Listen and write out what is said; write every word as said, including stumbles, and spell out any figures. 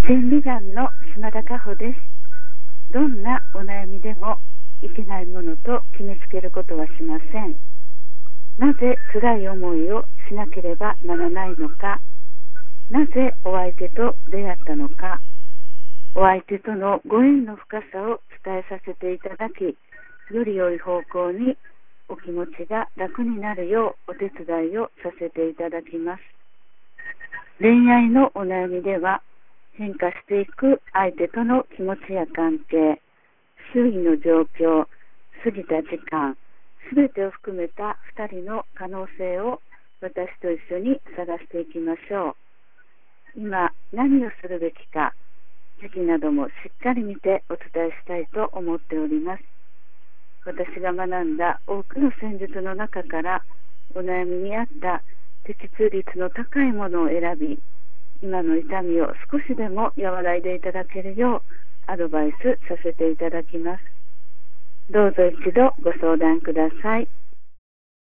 千里眼の島田佳穂です。どんなお悩みでもいけないものと決めつけることはしません。なぜ辛い思いをしなければならないのか、なぜお相手と出会ったのか、お相手とのご縁の深さを伝えさせていただき、より良い方向にお気持ちが楽になるようお手伝いをさせていただきます。恋愛のお悩みでは、変化していく相手との気持ちや関係、周囲の状況、過ぎた時間、すべてを含めたふたりの可能性を私と一緒に探していきましょう。今何をするべきか、時期などもしっかり見てお伝えしたいと思っております。私が学んだ多くの戦術の中からお悩みに合った的中率の高いものを選び、今の痛みを少しでも和らいでいただけるようアドバイスさせていただきます。どうぞ一度ご相談ください。